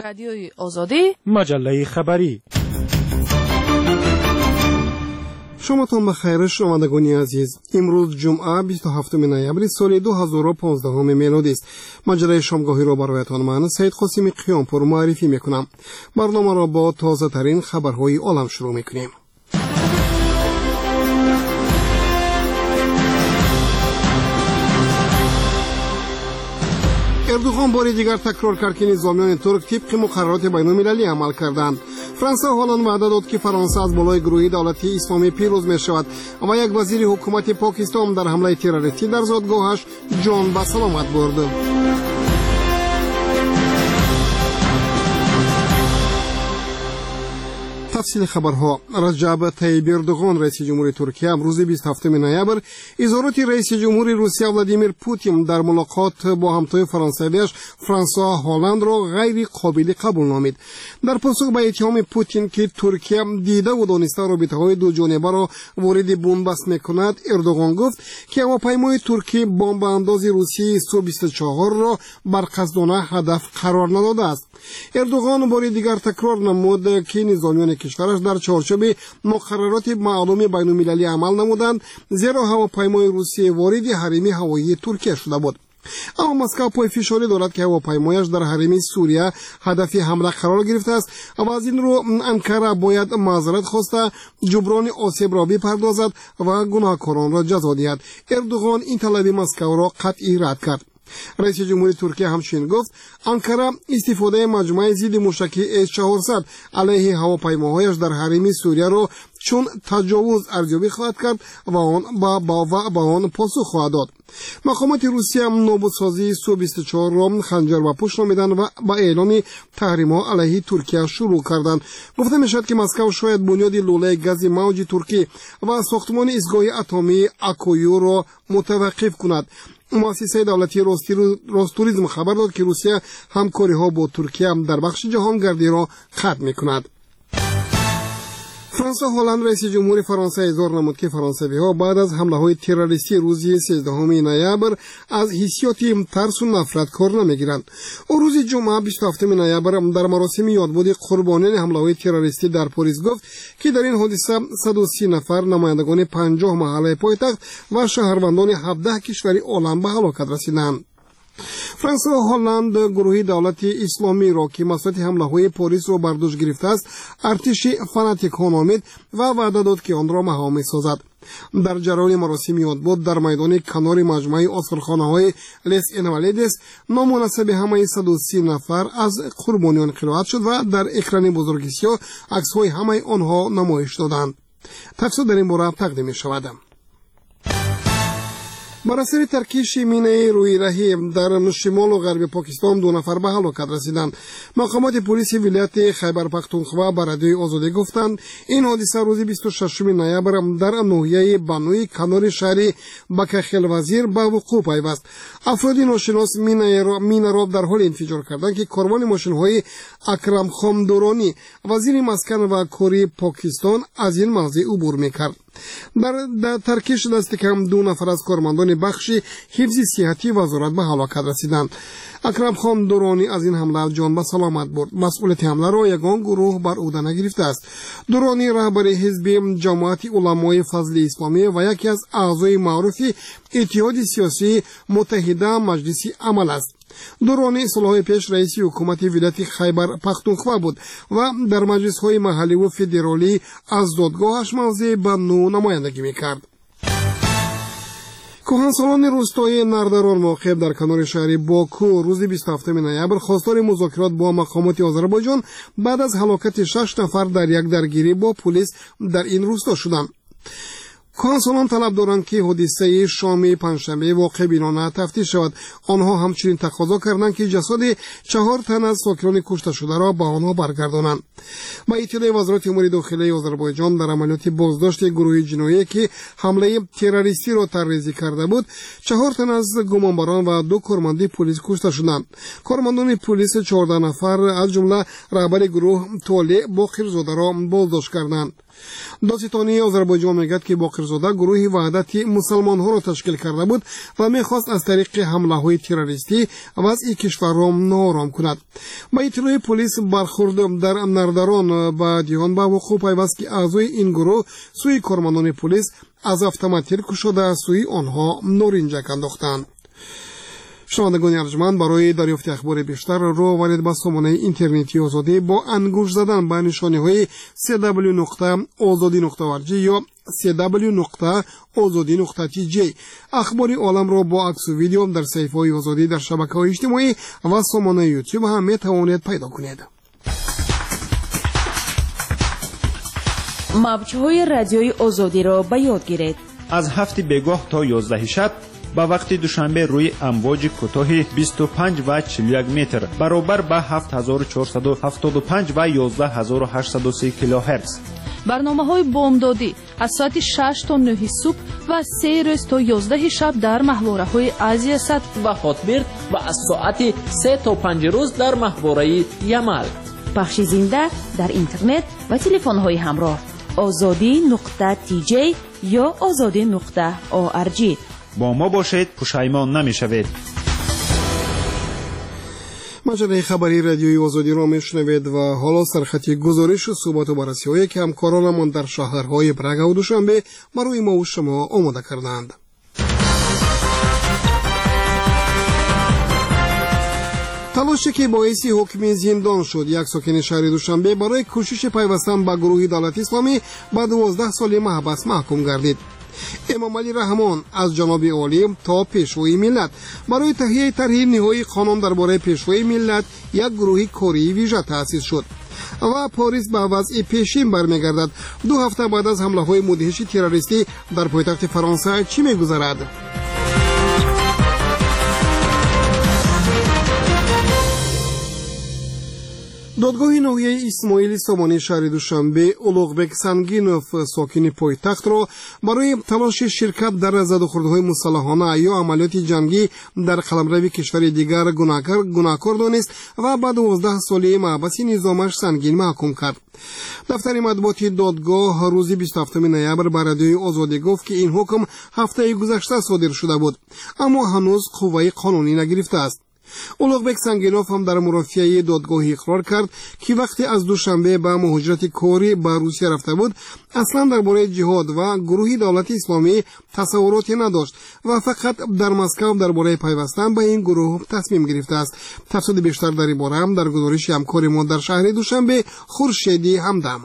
رادیوی آزادی، مجله خبری. شماتان بخیر شنوندگان عزیز. امروز جمعه 27 نوامبر سال 2015 میلادی است. مجله شامگاهی را برایتان من سید قاسمی قیامپور معرفی میکنم. برنامه را با تازه ترین خبرهای عالم شروع میکنیم. اردوغان باری دیگر تکرار کرد که نظامیان ترک طبق مقررات بین‌المللی عمل کردند. فرانسه حالا وعده داد که فرانسه از بالای گروه دولتی اسلامی پیروز می شود و یک وزیر حکومت پاکستان در حمله تروریستی در زادگاهش جان به سلامت برد. تفصیل خبرها. رجب طیب اردوغان رئیس جمهوری ترکیه امروز 27 نوامبر اظهارات رئیس جمهوری روسیه ولادیمیر پوتین در ملاقات با همتای فرانسویش فرانسوا هالند را غیر قابل قبول نامید. در پاسخ به اتهام پوتین که ترکیه دیده و دانسته رابطه‌های دو جانبه را وارد بنبست می‌کند، اردوغان گفت که هواپیمای ترکی بمب انداز روسی سو-24 را برقصدانه هدف قرار نداده است. اردوغان بار دیگر تکرار نمود که نظامیان کشورش در چارچوب مقررات معلوم بین‌المللی عمل نمودند، زیرا هواپیمای روسی وارد حریم هوایی ترکیه شده بود. اما مسکو پای فشاری دارد که هواپیمایش در حریم سوریه هدف حمله قرار گرفته است و از این رو انکره باید معذرت خواسته جبران آسیب را بپردازد و گناهکاران را جزا دهد. اردوغان این طلب مسکو را قطعی رد کرد. رئیس جمهوری ترکیه همچنین گفت انکره استفاده مجموعه ضد موشکی S-400 علیه هواپیماهایش در حریم سوریه را چون تجاوز ارزیابی خواهد کرد و آن پاسخ خواهد داد. مقامات روسیه نابودسازی سو-24 را خنجر و پشت نامیدند و با اعلام تحریم‌ها علیه ترکیه شروع کردند. گفته میشد که مسکو شاید بنیاد لوله گاز موج ترکی و ساختمان ایستگاه اتمی اکویو را متوقف کند. مؤسسه دولتی روستوریسم خبر داد که روسیه همکاری‌ها با ترکیه در بخش جهانگردی را ختم می‌کند. فرانسه هالند رئیس جمهوری فرانسه اظهار نمود که فرانسوی‌ها بعد از حمله‌های تروریستی روز 13 نوامبر از حسیات ترس و نفرت کار نمی‌گیرند. او روز جمعه 27 نوامبر در مراسم یادبود قربانیان حمله‌های تروریستی در پاریس گفت که در این حادثه 130 نفر نمایندگان 50 محله پایتخت و شهروندان 17 کشور عالم به هلاکت رسیدند. فرانسه و هلند گروه دولتی اسلامی را که مسئولیت حمله‌های پاریس را بر دوش گرفته است ارتش فناتیکان نامید و وعده داد که آن را مهار می‌سازد. در جریان مراسم یادبود در میدان کنار مجمع آثارخانه‌های لیس اینوالیدس نام و نسب همه 130 نفر از قربانیان قرائت شد و در اکران بزرگ سیاه عکس‌های همه آنها نمایش دادند. تفصیل در این باره تقدیم می‌شود. بر اثر ترکیش مینه روی راهی در شمال و غرب پاکستان 2 نفر به هلاکت رسیدند. مقامات پلیس ولایت خیبر پختونخوا به رادیوی آزادی گفتند این حادثه روز 26 نوامبر در ناحیه بانوی کنار شهر بکخل وزیر به وقوع پیوست. افراد ناشناس مینه را در حال انفجار کردند که کاروان ماشین‌های اکرم خان دورانی وزیر مسکن و کاری پاکستان از این موضع عبور می‌کرد. در ترکیش دست کم 2 نفر از کارمندان بخش حفظ صحتی وزارت به هلاکت رسیدند. اکرم خان دورانی از این حمله جان به سلامت برد. مسئولیت حمله را یگان گروه بر عهده نگرفته است. دورانی رهبر حزب جماعت علمای فضل اسلامی و یکی از اعضای معروف اتحاد سیاسی متحده مجلس عمل است. دورانی سالهای پیش رئیس حکومت ولایت خیبر پختونخوا بود و در مجلس‌های محلی و فدرالی از دادگاهش موضع بانو نمایندگی می‌کرد. کهنسالان روستایی نردران واقع در کنار شهر باکو روز 27 نوامبر خواستار مذاکرات با مقامات آذربایجان بعد از هلاکت 6 نفر در یک درگیری با پلیس در این روستا شدند. کهنسالان طلب دارند که حادثه شام پنجشنبه واقع بینانه تفتیش شود. آنها همچنین تقاضا کردند که جسد 4 تن از ساکنان کشته شده را به آنها برگردانند. با اطلاع وزارت امور داخلی آذربایجان در عملیات بازداشت گروه جنایی که حمله تروریستی را طرحریزی کرده بود 4 تن از گمانبران و 2 کارمند پلیس کشته شدند. کارمندان پلیس 14 نفر از جمله رهبر گروه طالع باقرزاده را بازداشت کردند. دادستانی آذربایجان میگوید که باقرزاده گروه وحدت مسلمان‌ها را تشکیل کرده بود و میخواست از طریق حمله‌های تروریستی وضع کشور را ناآرام کند. با اطلاع پلیس برخورد در نردران و دیان به وقوع پیوست که اعضای این گروه سوی کارمندان پلیس از اتومات کشیده سوی آنها نارنجک انداختند. شنوندگان ارجمند، برای دریافت اخبار بیشتر رو به سامانه اینترنتی آزادی با انگشت زدن به نشانه‌های www.azadi.org یا www.azadi.tj اخبار عالم را با عکس و ویدیو در صفحه‌های آزادی در شبکه‌های اجتماعی و سامانه یوتیوب هم می‌توانید پیدا کنید. موج‌های رادیوی آزادی را به یاد گیرید. از 7 بگاه تا 11 شب با وقت دوشنبه روی امواج کوتاه 25 و 41 متر برابر با 7475 و 11803 کیلوهرتز. برنامه‌های بامدادی از ساعت 6 تا 9 صبح و 3 روز تا 11 شب در محوره‌های آسیا صد و خاطبرد و از ساعت 3 تا 5 روز در محوره یمل. پخش زنده در اینترنت و تلفن‌های همراه azadi.tj یا azadi.org. با ما باشید، پشیمان نمی‌شوید. مجله خبری رادیوی آزادی را میشنوید و حالا سرخطی گزارش و صحبت و بررسی‌هایی که همکارانمان در شهرهای برگ و دوشنبه برای ما و شما آماده کردند. تلاشی که باعث حکم زندان شد یک ساکن شهر دوشنبه برای کوشش پیوستن به گروه دولت اسلامی با 12 سال محبس محکوم گردید. امام علی رحمان از جناب عالی تا پیشوای ملت برای تهیه طرح نهایی قانون درباره پیشوای ملت یک گروه کاری ویژه تأسیس شد و پاریس به وضع پیشین برمیگردد. 2 هفته بعد از حمله‌های مدهش تروریستی در پایتخت فرانسه چی می‌گذرد؟ دادگاه ناحیه اسماعیل سامانی شهر دوشنبه اولوغبک سنگینوف ساکن پایتخت را برای تلاش شرکت در زدوخوردهای مسلحانه یا عملیات جنگی در قلمرو کشور دیگر گناهکار دانست و بعد 12 ساله محبس نظامش سنگین محکوم کرد. دفتر مطبوعات دادگاه روز 27 نوامبر به رادیوی آزادی گفت که این حکم هفته گذشته صادر شده بود اما هنوز قوه قانونی نگرفته است. اولوغبک سنگینوف هم در مرافعه دادگاه اقرار کرد که وقتی از دوشنبه به مهاجرت کاری به روسیه رفته بود اصلا درباره جهاد و گروه دولت اسلامی تصوراتی نداشت و فقط در مسکو درباره پیوستن به این گروه تصمیم گرفته است. تفصیل بیشتر در این باره هم در گزارش همکار ما در شهر دوشنبه خورشیدی همدم.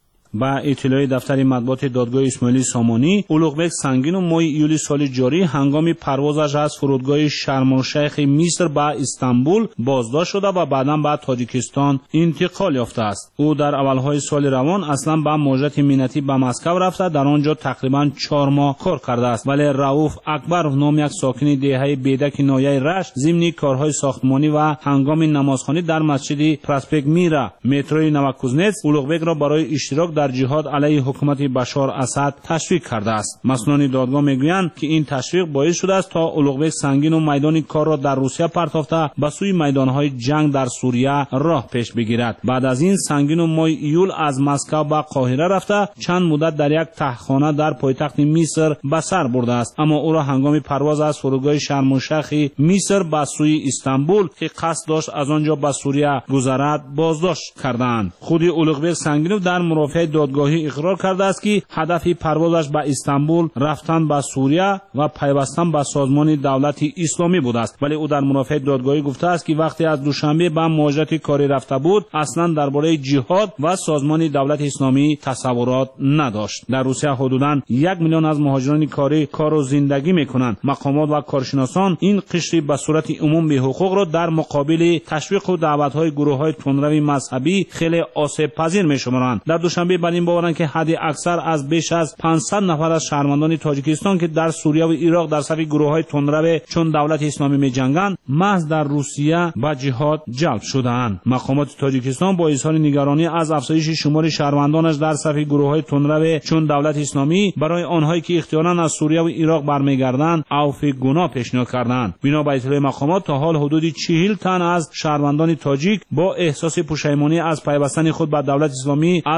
با اطلاع دفتر مطبوعات دادگاه اسماعیل سامانی، اولوغبک سنگینوف ماه ایولی سال جاری هنگام پروازش از فرودگاه شرم الشیخ مصر به استانبول بازداشت شده و بعداً به تاجیکستان انتقال یافته است. او در اولهای سال روان اصلا به مهاجرت ملتی به مسکو رفته، در آنجا تقریباً 4 ماه کار کرده است. ولی رؤوف اکبر نام یک ساکن دهه بیدک ناحیه رشت ضمن کارهای ساختمانی و هنگام نمازخوانی در مسجد پراسپکت میرا متروی نوکوزنتس اولوغبک را برای اشتراک در جهاد علیه حکومت بشار اسد تشویق کرده است. مسئولان دادگاه میگویند که این تشویق باعث شده است تا اولوغبک سنگینوف میدان کار را در روسیه پرتافته به سوی میدانهای جنگ در سوریه راه پیش بگیرد. بعد از این سنگینوف ماه ایول از مسکو به قاهره رفته چند مدت در یک تهخانه در پایتخت مصر به سر برده است، اما او را هنگام پرواز از فرودگاه شرم الشیخ مصر به سوی استانبول که قصد داشت از آنجا به سوریه گذرد بازداشت کردند. خود اولوغبک سنگینوف در مرافعه دادگاهی اقرار کرده است که هدف پروازش به استانبول رفتن به سوریه و پیوستن به سازمان دولت اسلامی بوده است، ولی او در مرافعه دادگاهی گفته است که وقتی از دوشنبه به مهاجرت کاری رفته بود اصلا درباره جهاد و سازمان دولت اسلامی تصورات نداشت. در روسیه حدوداً 1 میلیون از مهاجران کاری کار و زندگی میکنند. مقامات و کارشناسان این قشر به صورت عموم به حقوق را در مقابل تشویق و دعوت‌های گروه‌های تندرو مذهبی خیلی آسیب پذیر میشمارند. در دوشنبه بر این باورند که حد اکثر از بیش از 500 نفر از شهروندان تاجیکستان که در سوریه و عراق در صف گروه‌های تندرو چون دولت اسلامی می‌جنگند محض در روسیه به جهاد جلب شده‌اند. مقامات تاجیکستان با اظهار نگرانی از افزایش شمار شهروندانش در صف گروه‌های تندرو چون دولت اسلامی برای آنهایی که اختیاراً از سوریه و عراق برمیگردند عفو گناه پیشنهاد کردند. بنا به اطلاع مقامات تا حال حدود 40 تن از شهروندان تاجیک با احساس پشیمانی از پیوستن خود به دولت اسلامی از سوریه و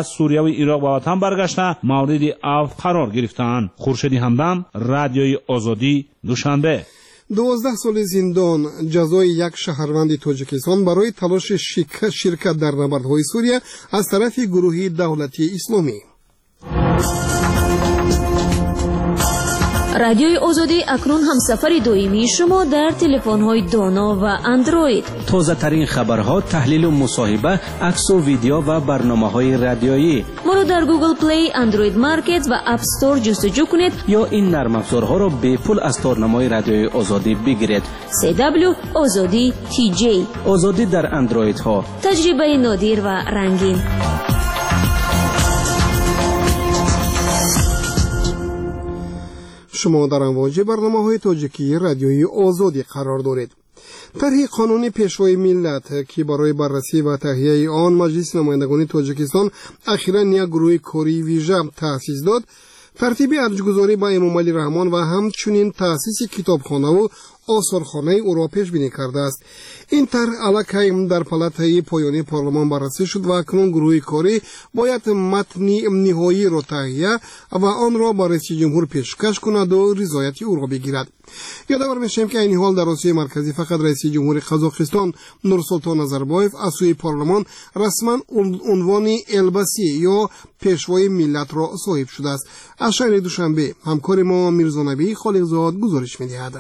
انقلاب عراق به وطن برگشته مورد عفو قرار گرفتند. خورشید همدم، رادیوی آزادی، دوشنبه. 12 سال زندان جزای یک شهروند تاجیکستان برای تلاش شرکت در نبردهای سوریه از طرف گروه دولتی اسلامی. رادیوی آزادی اکنون همسفر دائمی شما در تلفن‌های دانا و اندروید. تازه ترین خبرها، تحلیل و مصاحبه، عکس و ویدیو و برنامه‌های رادیویی. ما رو در گوگل پلی، اندروید مارکت و اپ استور جستجو کنید یا این نرم افزارها را به پول از تارنمای رادیوی آزادی بگیرید. CW آزادی TJ. آزادی در اندروید ها. تجربه نادر و رنگین. شما در امواج برنامه‌های تاجیکی رادیوی آزادی قرار دارید. طرح قانون پیشوای ملت که برای بررسی و تهیه آن مجلس نمایندگان تاجیکستان اخیراً یک گروه کاری ویژه تأسیس داد، ترتیب ارجگذاری با امام علی رحمان و همچنین تأسیس کتابخانه و آثارخانه او را پیش بینی کرده است. این طرح الکی در پالاتای پایانی پارلمان بررسی شد و اکنون گروه کاری باید متن نهایی را تهیه و آن را با رئیس جمهور پیشکش کند و رضایت او را بگیرد. یادآور میشیم که این حال در آسیای مرکزی فقط رئیس جمهور قزاقستان نورسلطان نظربایف از سوی پارلمان رسما عنوان البسی یا پیشوای ملت را صاحب شده است. از شهر دوشنبه همکار ما میرزا نبی خالقزاد گزارش می‌دهد.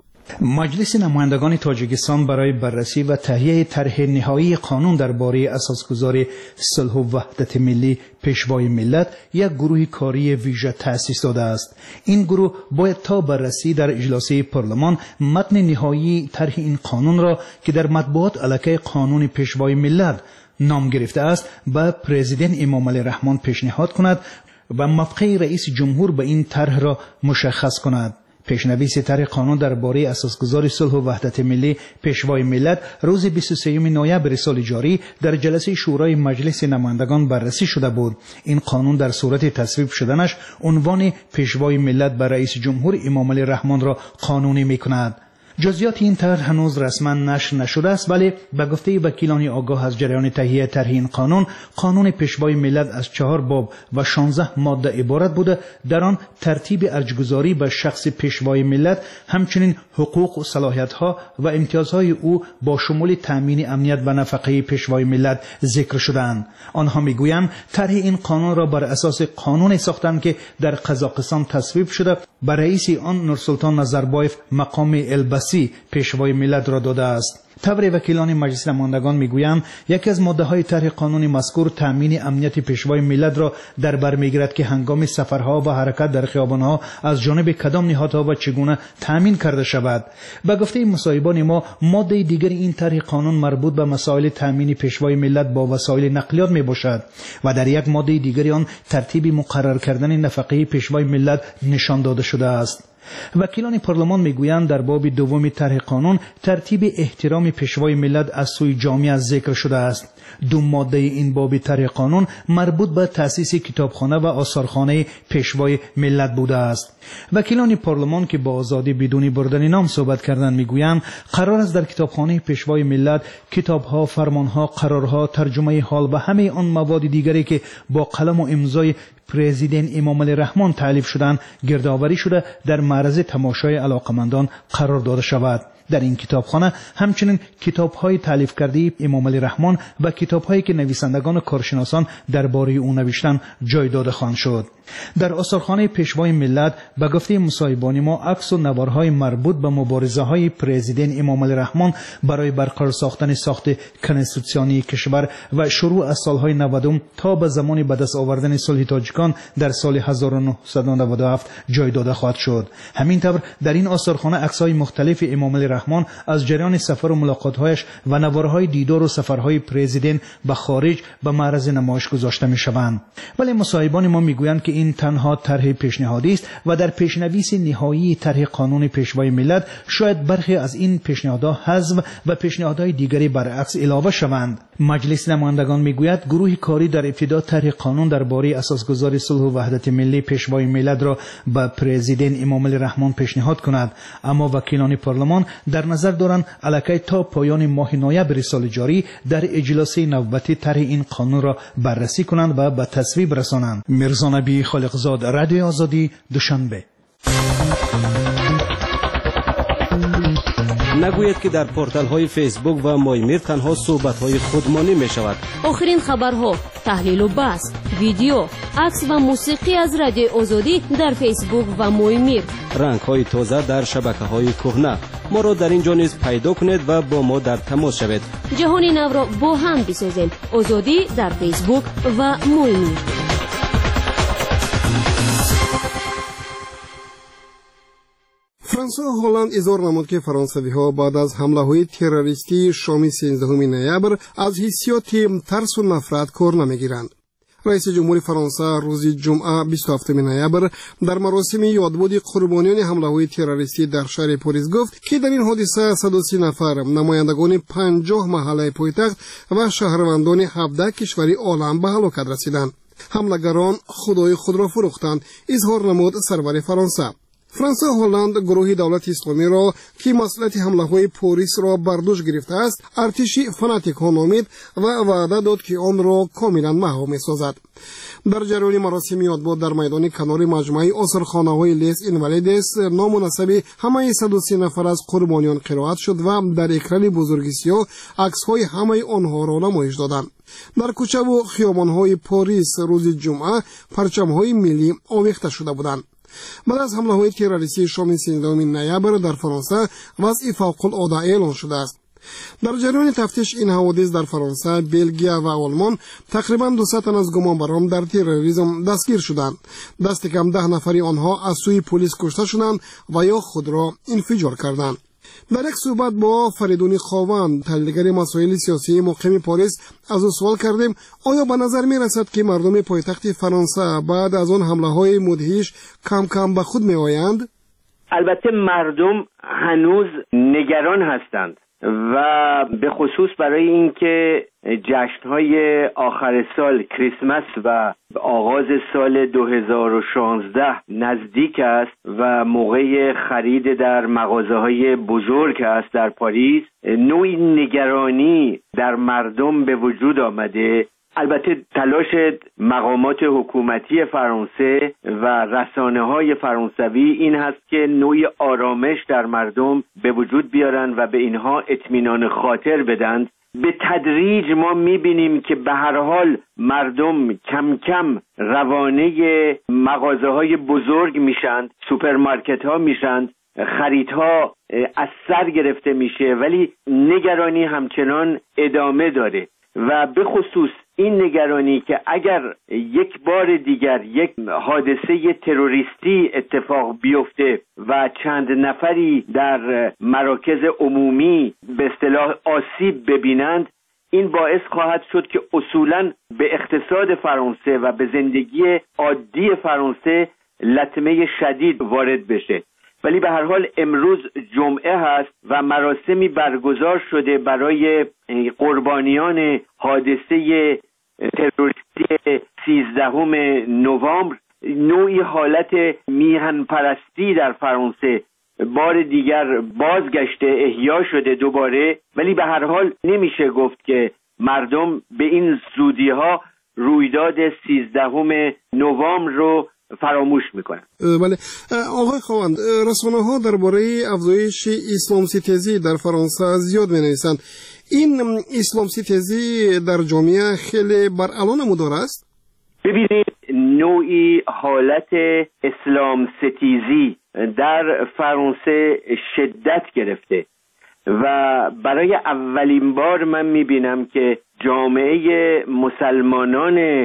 مجلس نمایندگان تاجیکستان برای بررسی و تهیه طرح نهایی قانون درباره اساسگذاری صلح و وحدت ملی پیشوای ملت یک گروه کاری ویژه تأسیس داده است. این گروه باید تا بررسی در اجلاس پارلمان متن نهایی طرح این قانون را که در مطبوعات الکی قانون پیشوای ملت نام گرفته است به پرزیدنت امام علی رحمان پیشنهاد کند و موافقه رئیس جمهور به این طرح را مشخص کند. پیشنویس طرح قانون درباره اساسگذاری صلح و وحدت ملی پیشوای ملت روز 23 نوامبر سال جاری در جلسه شورای مجلس نمایندگان بررسی شده بود. این قانون در صورت تصویب شدنش عنوان پیشوای ملت بر رئیس جمهور امام علی رحمان را قانونی می‌کند. جزئیات این طرح هنوز رسما نشر نشده است، ولی به گفته وکیلان آگاه از جریان تهیه طرح این قانون پیشوای ملت از 4 باب و 16 ماده عبارت بوده. در آن ترتیب ارجگذاری به شخص پیشوای ملت، همچنین حقوق و صلاحیت‌ها و امتیازهای او با شمول تامین امنیت و نفقه پیشوای ملت ذکر شدند. آنها میگویند طرح این قانون را بر اساس قانون ساختند که در قزاقستان تصویب شده. بر رئیس آن نورسلطان نظربایف مقام البسی پیشوای ملت را داده است. طبر وکیلان مجلس نمایندگان میگویند یکی از ماده‌های طرح قانون مذکور تامین امنیت پیشوای ملت را در بر میگیرد که هنگام سفرها و حرکت در خیابان‌ها از جانب کدام نهادها و چگونه تامین کرده شود. به گفته مصاحبان ما، ماده دیگر این طرح قانون مربوط به مسائل تامین پیشوای ملت با وسایل نقلیات میباشد و در یک ماده دیگر آن ترتیب مقرر کردن نفقه پیشوای ملت نشان داده شده است. وکیلان پارلمان میگویند در باب دوم طرح قانون ترتیب احترام پیشوای ملت از سوی جامعه ذکر شده است. دو ماده این باب طرح قانون مربوط به تأسیس کتابخانه و آثارخانه پیشوای ملت بوده است. وکیلان پارلمان که با آزادی بدون بردن نام صحبت کردند میگویند قرار است در کتابخانه پیشوای ملت کتابها، فرمانها، قرارها، ترجمه حال و همه آن مواد دیگری که با قلم و امضای پرزیدنت امام علی رحمان تألیف شدند گردآوری شده در معرض تماشای علاقمندان قرار داده شود. در این کتابخانه همچنین کتاب‌های تألیف کرده امام علی رحمان و کتاب‌هایی که نویسندگان و کارشناسان درباره او نوشتند جای داده خواهد شد. در آثارخانه پیشوای ملت به گفته مصاحبان ما عکس و نوارهای مربوط به مبارزه‌های پرزیدنت امام علی رحمان برای برقرار ساختن ساخت کنستیتوسیونی کشور و شروع از سالهای 90 تا به زمان به دست آوردن صلح تاجیکان در سال 1997 جای داده خواهد شد. همینطور در این آثارخانه عکس‌های مختلف امام علی رحمان از جریان سفر و ملاقات‌هایش و نوارهای دیدار و سفرهای پرزیدنت به خارج به معرض نمایش گذاشته می‌شوند. ولی مصاحبان ما میگویند که این تنها طرح پیشنهادی است و در پیشنویس نهایی طرح قانون پیشوای ملت شاید برخی از این پیشنهادها حذف و پیشنهادهای دیگری برعکس علاوه شوند. مجلس نمایندگان میگوید گروه کاری در ابتدا طرح قانون درباره اساسگذاری صلح و وحدت ملی پیشوای ملت را به پرزیدنت امام علی رحمان پیشنهاد کند، اما وکیلان پارلمان در نظر دارند الکی تا پایان ماه نوامبر سال جاری در اجلاس نوبتی طرح این قانون را بررسی کنند و به تصویب رسانند. میرزا نبی خالقزاد، رادیو آزادی، دوشنبه. نگوید که در پورتال های فیسبوک و مایمیر تنها صحبت های خودمانی می شود. آخرین خبرها، تحلیل و بحث، ویدیو، عکس و موسیقی از رادیو آزادی در فیسبوک و مایمیر. رنگ های تازه در شبکه های کهنه. ما را در اینجا نیز پیدا کنید و با ما در تماس شوید. جهان نو را با هم بسازیم. آزادی در فیسبوک و مایمیر. فرانسه و هلند اظهار نمود که فرانسوی‌ها بعد از حمله‌های تروریستی شام 13 نوامبر از حسیات ترس و نفرت کار نمی‌گیرند. رئیس جمهور فرانسه روز جمعه 27 نوامبر در مراسم یادبود قربانیان حمله‌های تروریستی در شهر پاریس گفت که در این حادثه 130 نفر نمایندگان 50 محله پایتخت و شهروندان 17 کشور عالم به هلاکت رسیدند. حمله‌گران خدای خود را فروختند، اظهار نمود سرور فرانسه. فرانسه و هلند گروه دولت اسلامی را که مسئولیت حمله‌های پاریس را بر دوش گرفته است ارتش فناتیک ها نامید و وعده داد که آن را کاملا محو می‌سازد. در جریان مراسم یادبود در میدان کنار مجمع آثارخانه‌های لیس اینوالیدس نام و نسب همه 130 نفر از قربانیان قرائت شد و در اکران بزرگ سیاه عکس‌های همه آنها را نمایش دادند. در کوچه و خیابان‌های پاریس روز جمعه پرچم‌های ملی آویخته شده بودند. بعد از حمله‌های تروریستی شام 13 نوامبر در فرانسه وضع فوق‌العاده اعلان شده است. در جریان تفتیش این حوادث در فرانسه، بلژیک و آلمان تقریباً 200 تن از گمانبران در تروریسم دستگیر شدند. دست کم 10 نفری آنها از سوی پلیس کشته شدند و یا خود را انفجار کردند. در یک صحبت با فریدون خواوند، تحلیلگر مسائل سیاسی مقیم پاریس، از او سوال کردیم آیا به نظر می رسد که مردم پایتخت فرانسه بعد از آن حمله‌های مدهش کم کم به خود می آیند؟ البته مردم هنوز نگران هستند و به خصوص برای اینکه جشن‌های آخر سال کریسمس و آغاز سال 2016 نزدیک است و موقع خرید در مغازه‌های بزرگ است در پاریس، نوعی نگرانی در مردم به وجود آمده. البته تلاش مقامات حکومتی فرانسه و رسانه‌های فرانسوی این هست که نوعی آرامش در مردم به وجود بیارن و به اینها اطمینان خاطر بدند. به تدریج ما می‌بینیم که به هر حال مردم کم کم روانه مغازه‌های بزرگ میشند، سوپرمارکت‌ها میشند، خریدها از سر گرفته میشه، ولی نگرانی همچنان ادامه داره و به خصوص این نگرانی که اگر یک بار دیگر یک حادثه تروریستی اتفاق بیفته و چند نفری در مراکز عمومی به اصطلاح آسیب ببینند، این باعث خواهد شد که اصولاً به اقتصاد فرانسه و به زندگی عادی فرانسه لطمه شدید وارد بشه. ولی به هر حال امروز جمعه هست و مراسمی برگزار شده برای قربانیان حادثه تروریستی 13 نوامبر. نوعی حالت میهن پرستی در فرانسه بار دیگر بازگشته، احیا شده دوباره، ولی به هر حال نمیشه گفت که مردم به این زودی ها رویداد 13 نوامبر رو فراموش میکنن. بله آقای خواوند، رسانه‌ها درباره افزایش اسلام ستیزی در فرانسه زیاد می‌نویسند. این اسلام ستیزی در جامعه خیلی بر الان نمودار است؟ ببینید، نوعی حالت اسلام ستیزی در فرانسه شدت گرفته و برای اولین بار من میبینم که جامعه مسلمانان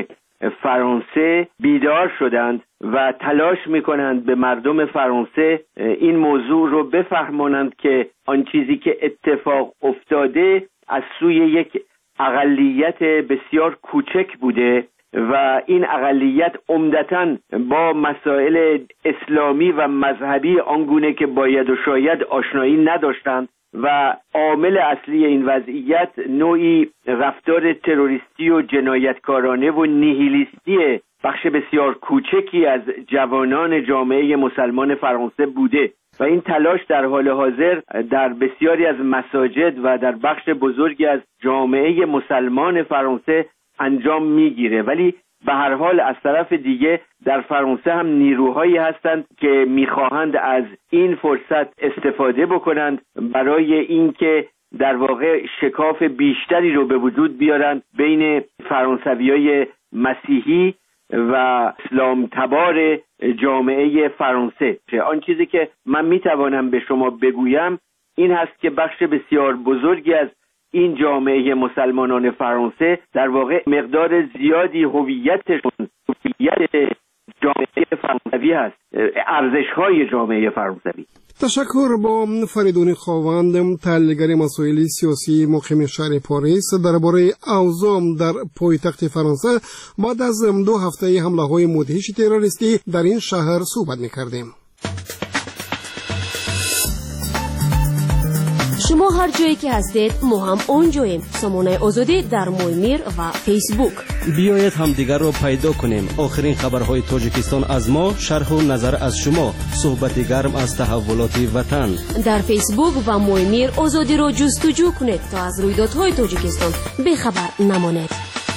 فرانسه بیدار شدند و تلاش میکنند به مردم فرانسه این موضوع رو بفهمانند که آن چیزی که اتفاق افتاده از سوی یک اقلیت بسیار کوچک بوده و این اقلیت عمدتاً با مسائل اسلامی و مذهبی آنگونه که باید و شاید آشنایی نداشتند و عامل اصلی این وضعیت نوعی رفتار تروریستی و جنایتکارانه و نیهیلیستی بخش بسیار کوچکی از جوانان جامعه مسلمان فرانسه بوده و این تلاش در حال حاضر در بسیاری از مساجد و در بخش بزرگی از جامعه مسلمان فرانسه انجام میگیره. ولی به هر حال از طرف دیگه در فرانسه هم نیروهایی هستند که میخواهند از این فرصت استفاده بکنند برای اینکه در واقع شکاف بیشتری رو به وجود بیارند بین فرانسویای مسیحی و اسلام تبار جامعه فرانسه. آن چیزی که من میتوانم به شما بگویم این هست که بخش بسیار بزرگی از این جامعه مسلمانان فرانسه در واقع مقدار زیادی هویتشون هویت جامعه فرانسوی هست، ارزش‌های جامعه فرانسوی. تشکر. با فریدون خواوند، تحلیلگر مسائل سیاسی مقیم شهر پاریس، درباره اوضاع در پایتخت فرانسه بعد از 2 هفته حمله‌های مدهش تروریستی در این شهر صحبت می‌کردیم. شما هر جایی که هستید ما هم اونجاییم. سامانه آزادی در مویمیر و فیسبوک. بیایید همدیگر رو پیدا کنیم. آخرین خبرهای تاجیکستان از ما، شرح و نظر از شما، صحبت گرم از تحولات وطن. در فیسبوک و مویمیر آزادی رو جستجو کنید تا از رویدادهای تاجیکستان بی‌خبر نمانید.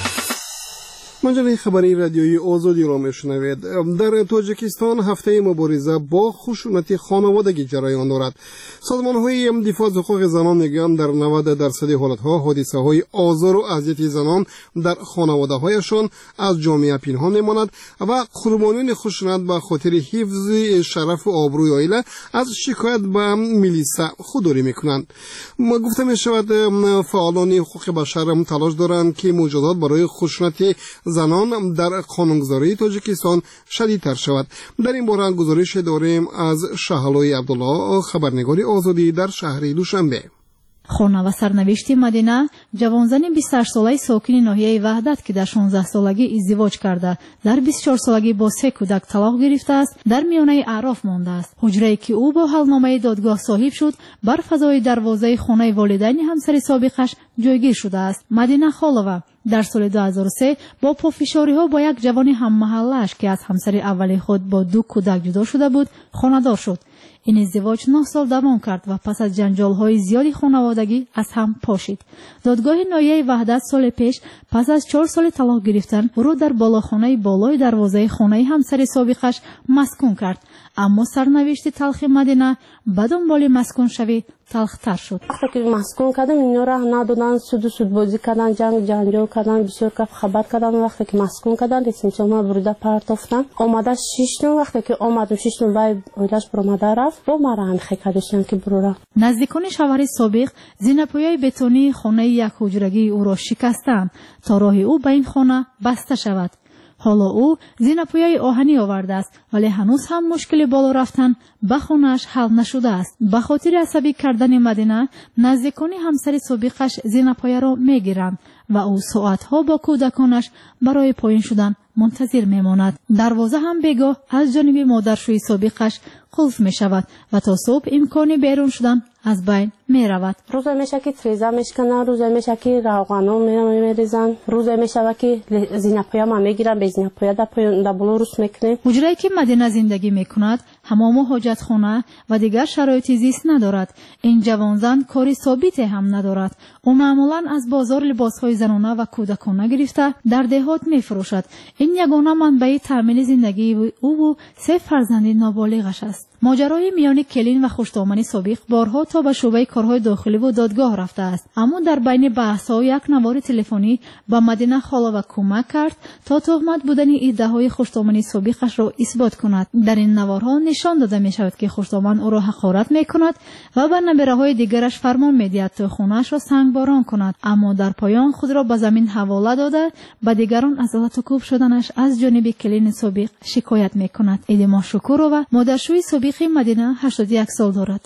مجله خبری رادیویی آزادی را میشنوید. در تاجیکستان هفته مبارزه با خشونت خانوادگی جریان دارد. سازمان‌های دفاع از حقوق زنان میگویند در 90% حالت‌ها حادثه‌های آزار و اذیت زنان در خانواده‌هایشان از جامعه پنهان می‌ماند و قربانیان خشونت به خاطر حفظ شرف و آبروی عائله از شکایت به میلیسا خودداری می‌کنند. گفته می‌شود فعالان حقوق بشر تلاش دارند که مجازات برای خشونت زنان در قانونگذاری تاجیکستان شدیدتر شود. در این باره گزارش داریم از شهلای عبدالله، خبرنگار آزادی در شهر دوشنبه. خона و سرنوشت مدینه، جوانزن 28 ساله ساکن ناحیه وحدت که در 16 سالگی ازدواج کرده در 24 سالگی با 3 کودک طلاق گرفته است در میانه اعراف مانده است. حجره‌ای که او با حلنامه دادگاه صاحب شد بر فضای دروازه خانه والدین همسر سابقش جایگیر شده است. مدینه خالوه در سال 2003 با پافشاری‌ها با یک جوان هم محله‌اش که از همسر اولی خود با 2 کودک جدا شده بود خانه‌دار شد. این ازدواج 9 سال دوام کرد و پس از جنجال‌های زیادی خانوادگی از هم پاشید. دادگاه ناحیه وحدت سال پیش پس از 4 سال طلاق گرفتن او را در بالاخانه بالای دروازه خانه همسر سابقش مسکون کرد. اما سرنوشت تلخ مدینه به دنبال مسکون شوی تلختر شد. وقتی که مسکون کردم اینا را ندادن، سود بازی کردن، جنجال کردن، بسیار کف خبر کردن. وقتی که مسکون کردن اسمش ما بروده پرتافتن. آمده 6 نو وقتی که آمد 6 نو وای اویداش برآمده رفت با مرا انخه کردن که برو. نزدیکان شوهر سابق زینپویای بتونی خانه یک حجرگی او را شکستند تا راه او به این خانه بسته شود. حالا او زینپویای آهنی آورده است ولی هنوز هم مشکل بالا رفتن به خانه‌اش حل نشده است. به خاطر عصبی کردن مدینه نزدیکان همسر سابقش زینپویا را میگیرند و او ساعتها با کودکانش برای پایین شدن منتظر میماند. دروازه هم بگاه از جانب مادرشوی سابقش قلف می شود و تا صبح امکان بیرون شدن از بین می رود. روزی میشه که تریزه میشکنن، روزی میشه که روغنو میریزن، روزی میشه که زینپویا ما میگیرن، به زینپویا در بلوروس میکنیم. حجره‌ای که مدینه زندگی میکند حمام و حاجت خانه و دیگر شرایط زیست ندارد. این جوانزن کاری ثابت هم ندارد. او معمولا از بازار لباسهای زنانه و کودکانه گرفته در دهات میفروشد. این یگانه منبع تأمین زندگی او و 3 فرزند نابالغش است. ماجرای میان کلین و خوش‌دامنی سابق بارها تا به شعبه کارهای داخلی و دادگاه رفته است. اما در بین بحث‌ها یک نوار تلفنی با مدینه خالوه کمک کرد تا تهمت بودن ادعاهای خوش‌دامنی سابقش را اثبات کند. در این نوارها نشان داده می شود که خوش‌دامن او را حقارت می کند و به نبره‌های دیگرش فرمان می دهد تا خانه‌اش را سنگباران کند. اما در پایان خود را به زمین حواله داده به دیگران از غلط و کوب شدنش از جانب کلین سابق شکایت می کند. ایدما شکورова مادرشوی سابق مدینه 81 سال دارد.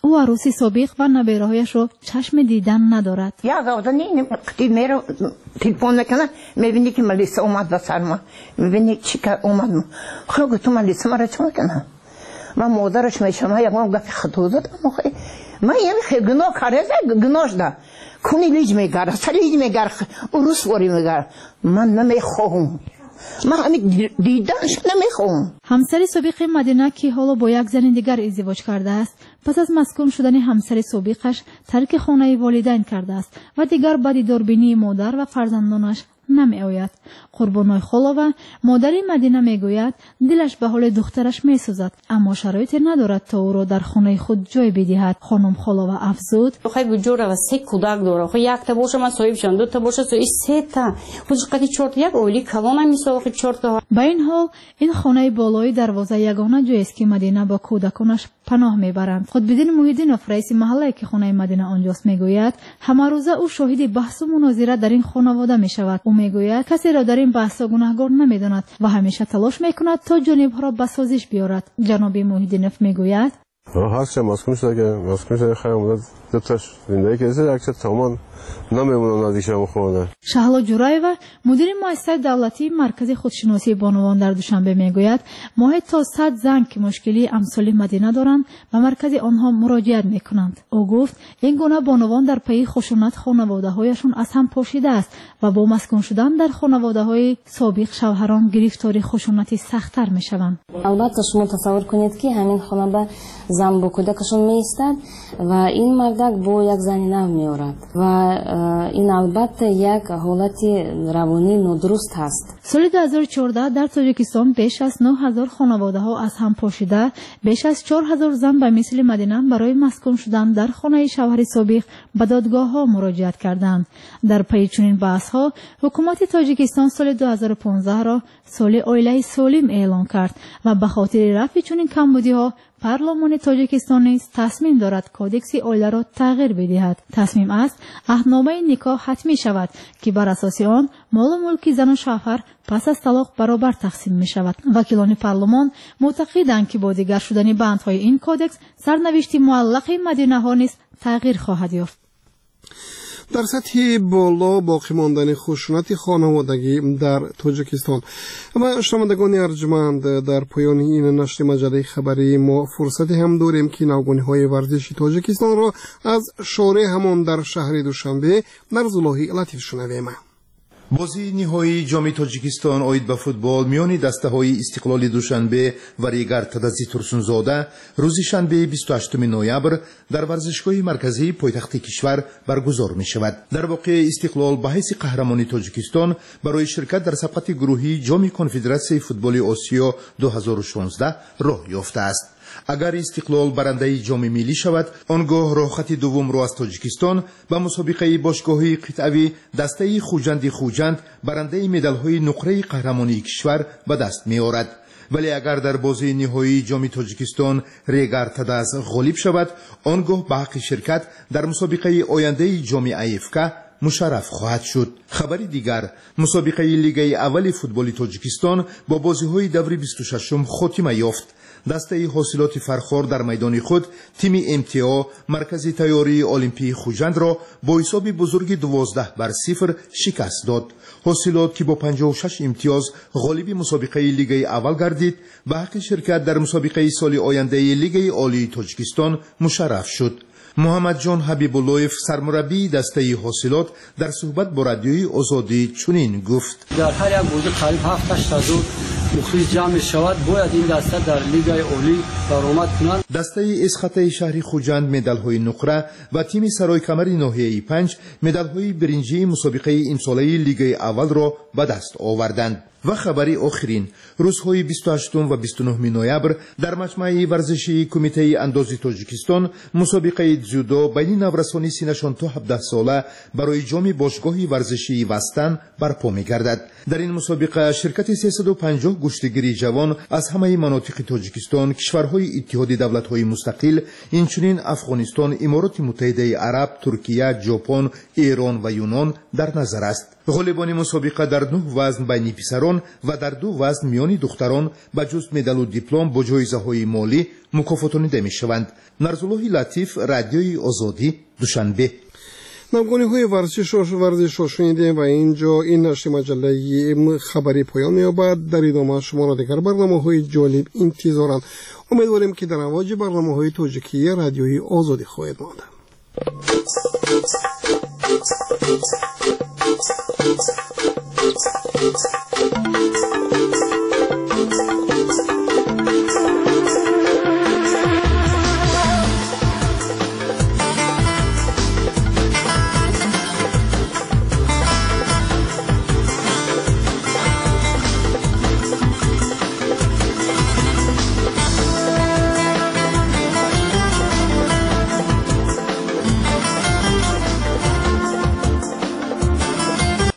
او عروسی سابق و نبیرهایش را چشم دیدن ندارد. یا زودانی قتی میرو تلفن میکنه میبینی که ملیسا اومد به سر ما، میبینی چی که اومد خب تو ملیسا مرا چه میکنه و مادرش میشم یک ما گفت خطا داد ما یعنی خیلی گناه کارزه گناهش ده کنی لیج میگره سلیج میگره عروس واری میگره من نمیخوام من همین دیدنش نمیخوام. همسر سابق مدینه که حالا با یک زن دیگر ازدواج کرده است پس از مسکون شدن همسر سابقش ترک خانه والدین کرده است و دیگر به دیداربینی مادر و فرزندانش نمی آید. قربانای خلاوه مادر مدینه می گوید دلش به حال دخترش می سوزد اما شرایطی ندارد تا او را در خانه خود جای بدهد. خانم خلاوه افزود خیلی بجور و سه کودک داره خب یک تا باشه من صاحبشم دو تا باشه سه تا خودش قدی چرت یک اولی کلام میساخت چرت ها. با این حال این خانه بالای دروازه یگانه جایی است که مدینه با کودکانش پناه میبرند. خودبدین محیدینوف رئیس محله که خانه مدینه آنجاست میگوید همه روزه او شاهد بحث و مناظره در این خانواده میشود. او میگوید کسی را در این بحث گناهکار نمیداند و همیشه تلاش میکند تا جانبها را به سازش بیارد. جناب محیدینوف میگوید هرچه مسکون شده که مسکون شده خیلی مدت دوتاش زندگی کسی اکثر تمام نمیمونن از ایشان خونده. شهلا جورایوا مدیر مؤسسه دولتی مرکز خودشناسی بانوان در دوشنبه میگوید ماه تا 100 زن که مشکلی امثال مدینه دارند به مرکز آنها مراجعت میکنند. او گفت این گونه بانوان در پی خشونت خانواده هایشان از هم پاشیده است و با مسکون شدن در خانواده های سابق شوهران گرفتار خشونتی سخت‌تر میشوند. البته شما تصور کنید که همین خانواده زن با کودکشون میایستد و این مردک با یک زنی نو میآورد و این البته یک حالت روانی نادرست هست. سال 2014 در تاجیکستان بیش از 9000 خانواده ها از هم پاشیده بیش از 4000 زن به مثل مدینه برای مسکون شدن در خانه شوهر سابق به دادگاه ها مراجعت کردند. در پی چنین بحث ها حکومت تاجیکستان سال 2015 را سال عائله سالم اعلام کرد و به خاطر رفع چنین کمبودی ها پارلمان تاجیکستان نیز تصمیم دارد کودکس عائله را تغییر بدهد. تصمیم است عهدنامه نکاح حتمی شود که بر اساس آن مال و ملک زن و شوهر پس از طلاق برابر تقسیم می شود. وکیلان پارلمان معتقدند که با دیگر شدن بندهای این کودکس سرنوشت معلق مدینه ها نیز تغییر خواهد یافت. در سطح بالا باقی ماندن خشونت خانوادگی در تاجیکستان و شنوندگان ارجمند در پایان این نشر مجله خبری ما فرصت هم داریم که نوگانی‌های ورزشی تاجیکستان را از شارع همان در شهر دوشنبه در زلاهی لطیف شنویم. بازی نهایی جام تاجیکستان اوید به فوتبال میان دسته‌های استقلال دوشنبه و ریگر تدزی ترسونزاده روز شنبه 28 نوامبر در ورزشگاه مرکزی پایتخت کشور برگزار می شود. در واقع استقلال به حیث قهرمان تاجیکستان برای شرکت در سبقت گروهی جام کنفدراسیون فوتبال آسیا 2016 راه یافته است. اگر استقلال برنده جام ملی شود آنگاه راه خط دوم را از تاجیکستان به مسابقه باشگاهی قطعی دسته خوجند برنده مدال‌های نقره قهرمانی کشور به دست می‌آورد. ولی اگر در بازی نهایی جام تاجیکستان ریگر تدز غالب شود آنگاه به حق شرکت در مسابقه آینده جام ایفکا مشرف خواهد شد. خبری دیگر مسابقه لیگ اول فوتبال تاجیکستان با بازی‌های دور 26 خاتمه یافت. دسته حاصلات فرخار در میدان خود تیم MTA مرکز تیاری المپی خوجند را با حساب بزرگ 12-0 شکست داد. حاصلات که با 56 امتیاز غالب مسابقه لیگ اول گردید به حق شرکت در مسابقه سال آینده لیگ عالی تاجیکستان مشرف شد. محمد جان حبیب‌اللهیف سرمربی دسته حاصلات در صحبت با رادیوی آزادی چنین گفت: در هر یک بازی قریب 7-8 مخلص جمع شود باید این دسته در لیگ عالی برآمد کنند. دسته اسخط شهر خوجند مدال‌های نقره و تیم سرای کمر ناحیه 5 مدال‌های برنجی مسابقه امساله لیگ اول را به دست آوردند. و خبری آخرین روزهای 28 و 29 نوامبر در مجمع ورزشی کمیته اندازی تاجیکستان مسابقه جودو بین نورسانی سینشان تا 17 ساله برای جام باشگاه ورزشی وستن برپا می‌گردد. در این مسابقه شرکت 350 گشتگیری جوان از همه مناطق تاجیکستان، کشورهای اتحاد دولت‌های مستقل، اینچنین افغانستان، امارات متحده عرب، ترکیه، ژاپن، ایران و یونان در نظر است. غالبان مسابقه در 9 وزن بین پسران پدران و در دو وزن میان دختران به جز مدال و دیپلم با جایزه‌های مالی مکافاتانیده می‌شوند. نرزالله لطیف، رادیوی آزادی، دوشنبه. نمگونی‌های ورزش را شنیدیم و اینجا این نشر مجله خبری پایان می‌یابد. در ادامه شما را دیگر برنامه‌های جالب انتظارند. امیدواریم که در امواج برنامه‌های تاجیکی رادیوی آزادی خواهید ماند.